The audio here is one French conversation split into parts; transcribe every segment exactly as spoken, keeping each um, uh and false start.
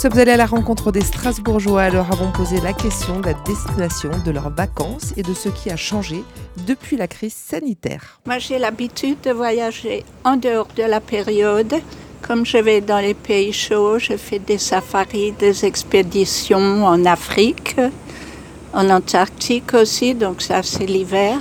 sommes allés à la rencontre des Strasbourgeois, leur avons posé la question de la destination de leurs vacances et de ce qui a changé depuis la crise sanitaire. Moi, j'ai l'habitude de voyager en dehors de la période. Comme je vais dans les pays chauds, je fais des safaris, des expéditions en Afrique, en Antarctique aussi, donc ça c'est l'hiver.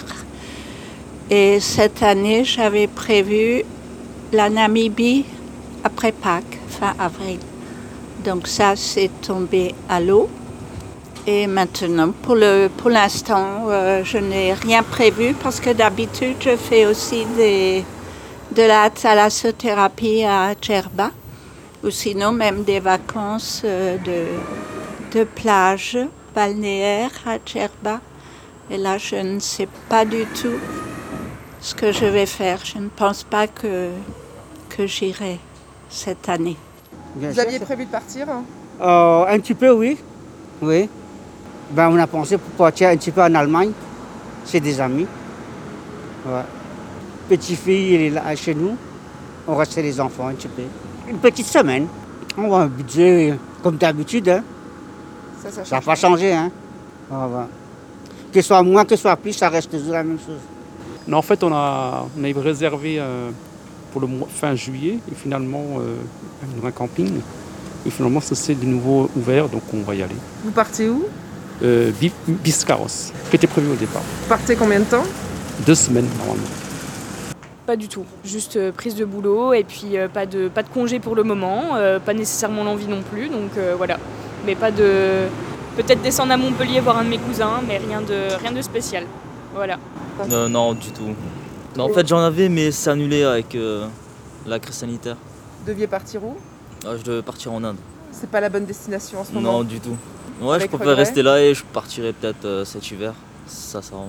Et cette année, j'avais prévu la Namibie après Pâques, fin avril. Donc ça, c'est tombé à l'eau. Et maintenant, pour, le, pour l'instant, euh, je n'ai rien prévu parce que d'habitude, je fais aussi des, de la thalassothérapie à Djerba, ou sinon même des vacances euh, de, de plage balnéaire à Djerba. Et là, je ne sais pas du tout ce que je vais faire. Je ne pense pas que, que j'irai cette année. Bien Vous sûr, aviez prévu de partir euh, Un petit peu, oui. oui. Ben, on a pensé pour partir un petit peu en Allemagne, chez des amis. Ouais. Petite fille, elle est là chez nous. On reste chez les enfants un petit peu. Une petite semaine. On va un budget comme d'habitude. Hein. Ça n'a pas changé. Hein. Ouais, ouais. Que ce soit moins, que ce soit plus, ça reste toujours la même chose. Non, en fait, on a, on a réservé euh, pour le mois, fin juillet, et finalement, euh, un camping. Et finalement, ça c'est de nouveau ouvert, donc on va y aller. Vous partez où euh, Biscarrosse, qui était prévu au départ. Vous partez combien de temps? Deux semaines, normalement. Pas du tout, juste euh, prise de boulot, et puis euh, pas, de, pas de congé pour le moment, euh, pas nécessairement l'envie non plus, donc euh, voilà. Mais pas de... Peut-être descendre à Montpellier, voir un de mes cousins, mais rien de, rien de spécial. Voilà. Euh, non, du tout. Non, en fait, j'en avais, mais c'est annulé avec euh, la crise sanitaire. Vous deviez partir où? euh, Je devais partir en Inde. C'est pas la bonne destination en ce moment? Non, du tout. Ouais, avec je préfère regret. rester là et je partirai peut-être euh, cet hiver. Ça s'arrange.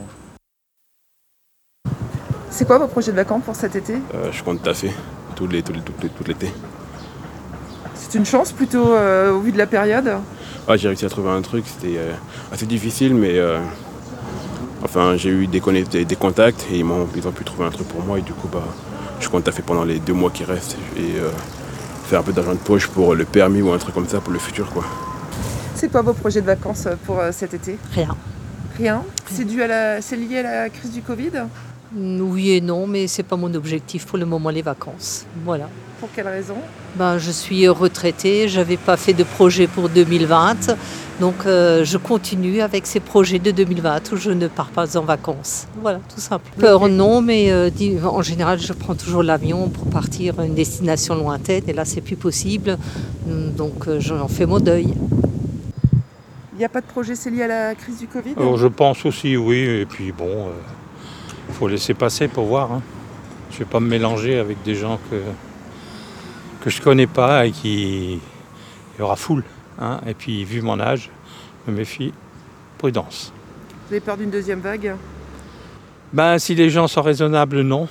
C'est quoi vos projets de vacances pour cet été? euh, Je compte taffer tout l'été. Tout, tout, tout l'été. C'est une chance plutôt euh, au vu de la période? Ouais, j'ai réussi à trouver un truc, c'était euh, assez difficile, mais euh, enfin, j'ai eu des, des, des contacts et ils, m'ont, ils ont pu trouver un truc pour moi et du coup, bah, je compte taffer pendant les deux mois qui restent et euh, faire un peu d'argent de poche pour le permis ou un truc comme ça pour le futur, quoi. C'est quoi vos projets de vacances pour euh, cet été? Rien. Rien? C'est dû à la, c'est lié à la crise du Covid? Oui et non, mais c'est pas mon objectif pour le moment, les vacances. Voilà. Pour quelle raison? Ben, je suis retraitée, je n'avais pas fait de projet pour deux mille vingt, donc euh, je continue avec ces projets de deux mille vingt où je ne pars pas en vacances. Voilà, tout simple. Peur non, mais euh, en général je prends toujours l'avion pour partir à une destination lointaine et là c'est plus possible, donc euh, j'en fais mon deuil. Il n'y a pas de projet, c'est lié à la crise du Covid? Alors, je pense aussi, oui, et puis bon, il euh, faut laisser passer pour voir. Hein. Je ne vais pas me mélanger avec des gens que... que je ne connais pas et qui il y aura foule. Hein. Et puis, vu mon âge, je me méfie, prudence. Vous avez peur d'une deuxième vague? Ben, si les gens sont raisonnables, non.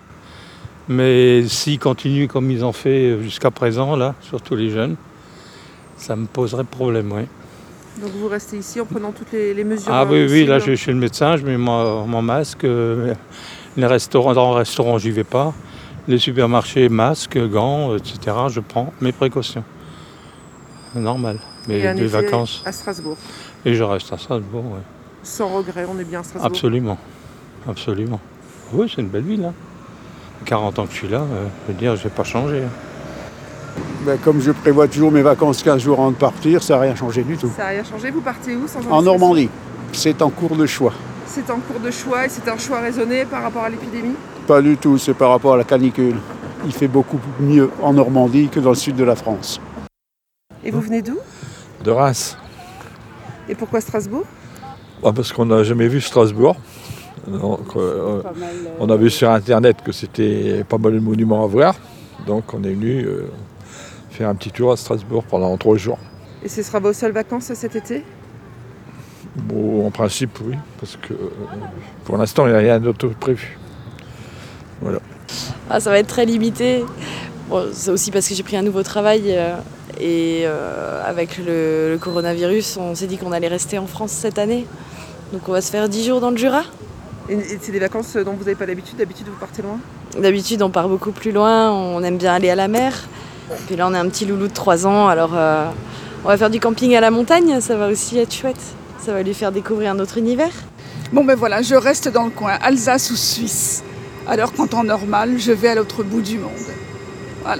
Mais s'ils continuent comme ils ont fait jusqu'à présent, là, surtout les jeunes, ça me poserait problème, oui. Donc vous restez ici en prenant toutes les, les mesures? Ah oui, possibles. oui, là je vais chez le médecin, je mets mon, mon masque. Les restaurants, dans le restaurant, j'y vais pas. Les supermarchés, masques, gants, et cetera. Je prends mes précautions. Normal. Mais et un des été vacances. À Strasbourg. Et je reste à Strasbourg, oui. Sans regret, on est bien à Strasbourg. Absolument. Absolument. Oui, c'est une belle ville. Hein. quarante ans que je suis là, euh, je veux dire, je n'ai pas changé. Ben, comme je prévois toujours mes vacances quinze jours avant de partir, ça n'a rien changé du tout. Ça n'a rien changé. Vous partez où sans En Normandie. C'est en cours de choix. C'est en cours de choix et c'est un choix raisonné par rapport à l'épidémie? Pas du tout, c'est par rapport à la canicule. Il fait beaucoup mieux en Normandie que dans le sud de la France. Et vous venez d'où? De Reims. Et pourquoi Strasbourg? Bah parce qu'on n'a jamais vu Strasbourg. Donc, euh, on a vu sur internet que c'était pas mal de monuments à voir. Donc on est venu euh, faire un petit tour à Strasbourg pendant trois jours. Et ce sera vos seules vacances cet été? Bon, en principe, oui, parce que euh, pour l'instant, il n'y a rien d'autre prévu. Voilà. Ah, ça va être très limité. Bon, c'est aussi parce que j'ai pris un nouveau travail euh, et euh, avec le, le coronavirus, on s'est dit qu'on allait rester en France cette année. Donc on va se faire dix jours dans le Jura. Et, et c'est des vacances dont vous n'avez pas l'habitude? D'habitude, vous partez loin? D'habitude, on part beaucoup plus loin, on aime bien aller à la mer. Puis là, on a un petit loulou de trois ans, alors euh, On va faire du camping à la montagne, ça va aussi être chouette. Ça va lui faire découvrir un autre univers. Bon ben voilà, je reste dans le coin, Alsace ou Suisse. Alors qu'en temps normal, je vais à l'autre bout du monde. Voilà.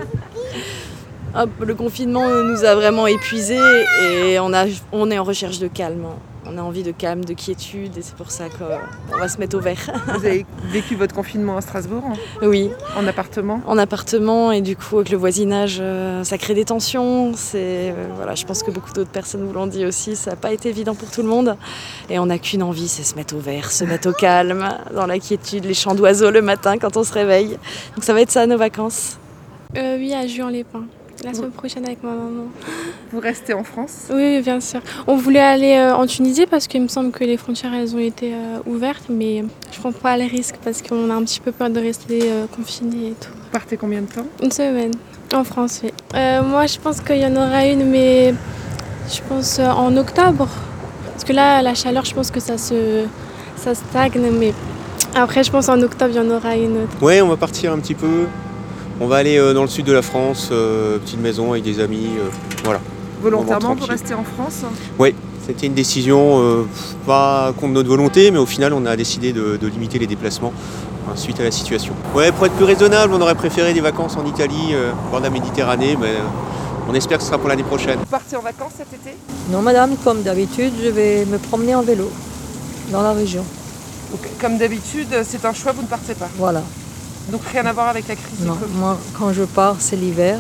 Hop, le confinement nous a vraiment épuisés et on, a, on est en recherche de calme. On a envie de calme, de quiétude et c'est pour ça qu'on va se mettre au vert. Vous avez vécu votre confinement à Strasbourg? Oui. En appartement? En appartement et du coup avec le voisinage, euh, ça crée des tensions. C'est, euh, voilà, je pense que beaucoup d'autres personnes vous l'ont dit aussi, ça n'a pas été évident pour tout le monde. Et on n'a qu'une envie, c'est se mettre au vert, se mettre au calme, dans la quiétude, les chants d'oiseaux le matin quand on se réveille. Donc ça va être ça nos vacances. Euh, oui, à Juan-les-Pins. La semaine prochaine avec ma maman. Vous restez en France? Oui, bien sûr. On voulait aller euh, en Tunisie parce qu'il me semble que les frontières elles ont été euh, ouvertes, mais je ne prends pas les risques parce qu'on a un petit peu peur de rester euh, confinés et tout. Vous partez combien de temps? Une semaine, en France, oui. Euh, moi, je pense qu'il y en aura une, mais je pense euh, en octobre. Parce que là, la chaleur, je pense que ça se ça stagne, mais après, je pense en octobre, il y en aura une autre. Oui, on va partir un petit peu. On va aller dans le sud de la France, euh, petite maison avec des amis, euh, voilà. Volontairement pour rester en France? Oui, c'était une décision euh, pas contre notre volonté, mais au final on a décidé de, de limiter les déplacements hein, suite à la situation. Ouais, pour être plus raisonnable, on aurait préféré des vacances en Italie, euh, bord de la Méditerranée, mais euh, on espère que ce sera pour l'année prochaine. Vous partez en vacances cet été? Non madame, comme d'habitude, je vais me promener en vélo dans la région. Donc, comme d'habitude, c'est un choix, vous ne partez pas? Voilà. Donc rien à voir avec la crise Non, du Covid. moi quand je pars c'est l'hiver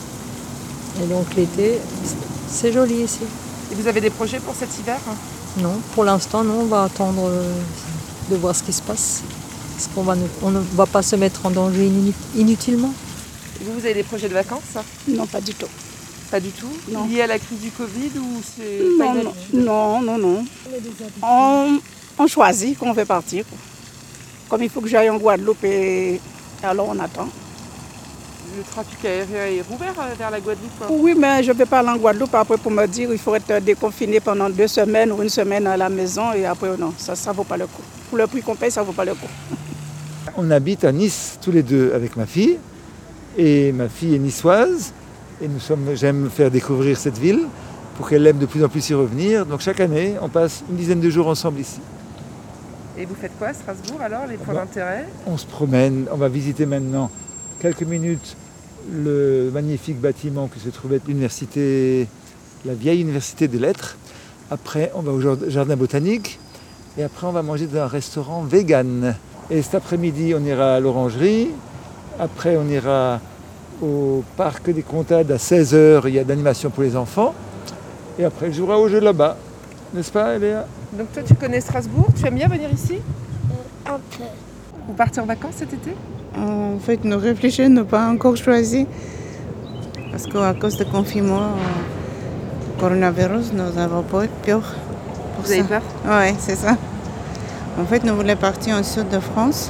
et donc l'été c'est joli ici. Et vous avez des projets pour cet hiver? Non, pour l'instant non, on va attendre de voir ce qui se passe. Parce qu'on va ne, on ne va pas se mettre en danger inutilement. Et vous, vous avez des projets de vacances? Non, pas du tout. Pas du tout? Non. Lié à la crise du Covid ou c'est pas Non, une non, habitude? non, non, non. On, on choisit qu'on veut partir. Comme il faut que j'aille en Guadeloupe, et alors on attend. Le trafic aérien est rouvert vers la Guadeloupe? Oui, mais je ne vais pas aller en Guadeloupe après pour me dire qu'il faut être déconfiné pendant deux semaines ou une semaine à la maison et après non, ça ne vaut pas le coup. Pour le prix qu'on paye, ça ne vaut pas le coup. On habite à Nice tous les deux avec ma fille et ma fille est niçoise et nous sommes, j'aime faire découvrir cette ville pour qu'elle aime de plus en plus y revenir. Donc chaque année, on passe une dizaine de jours ensemble ici. Et vous faites quoi à Strasbourg alors, les points bon, d'intérêt? On se promène, on va visiter maintenant quelques minutes le magnifique bâtiment qui se trouve être l'université, la vieille université des lettres. Après, on va au jardin botanique et après, on va manger dans un restaurant vegan. Et cet après-midi, on ira à l'orangerie. Après, on ira au parc des Comtades à seize heures. Il y a d'animation pour les enfants. Et après, je jouerai au jeu là-bas. N'est-ce pas, Léa? Donc toi, tu connais Strasbourg? Tu aimes bien venir ici? Un peu. Vous partez en vacances cet été? En fait, nous réfléchissons, nous pas encore choisi. Parce qu'à cause du confinement, euh, coronavirus, nous n'avons pas eu peur. Vous avez peur? Oui, c'est ça. En fait, nous voulions partir en sud de France.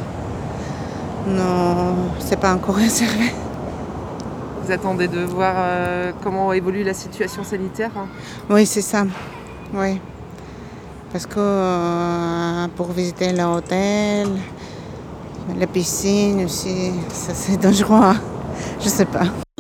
Non, c'est pas encore réservé. Vous attendez de voir euh, comment évolue la situation sanitaire? Oui, c'est ça. Oui. Parce que euh, pour visiter l'hôtel, la piscine aussi, ça c'est dangereux. Je sais pas.